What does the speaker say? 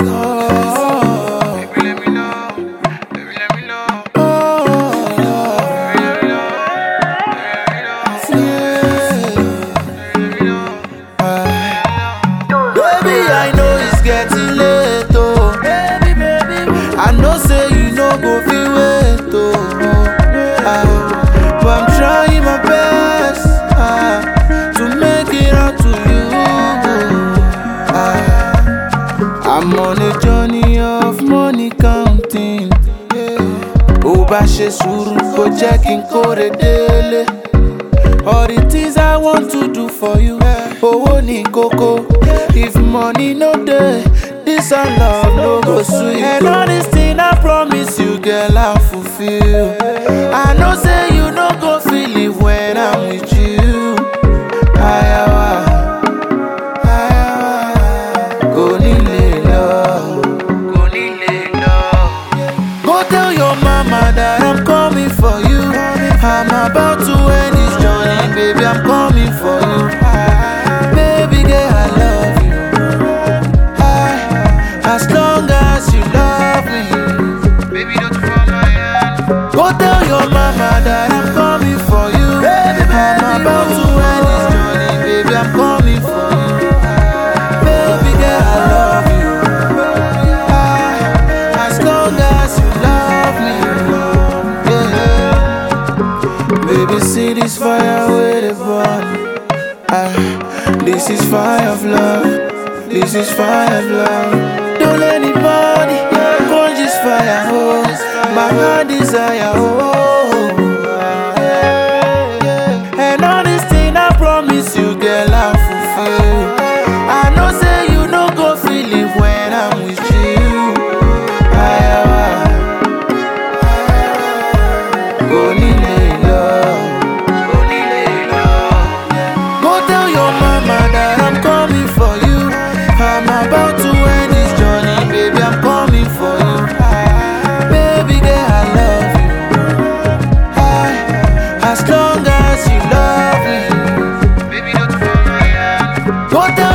Baby, let me know. Baby, let me know. Baby, I know it's getting late, oh. I know say you no go feel wait, oh. But I'm trying my best to make it out to you. I'm on a journey of money counting. Ó bá ṣe sùúrù kó jẹ́ kí n kórè délé. All the things I want to do for you, owó ní kókó. If money no dey, this our love no go sweet. And all this thing I promise you, girl, I'll fulfill. I know say you no go feel it when I'm with you. Ayawa, go nílé lọ. Go tell your mama that I'm coming for you. I'm about to end this journey, baby, I'm coming for you. Baby girl, I love you. As long as you love me. Baby, don't fall my hand. Go tell your mama that I'm coming for you. I'm about to end this journey, baby, I'm coming for you. Baby girl, I love you. As long as you love me. Yeah. Baby, see this fire with the burn. This is fire of love. This is fire of love. Don't let anybody quench this fire, oh. My heart desire, oh. And all this thing I promise you, girl, I'll fulfill. I know say you no go feel it when I'm with you. Ayawa, go nílé lọ. Go tell your mama that I'm coming for you. I'm about to end this journey, baby, I'm coming for you. Baby girl, I love you. As long as you love me. Baby, don't fall my hand. Go tell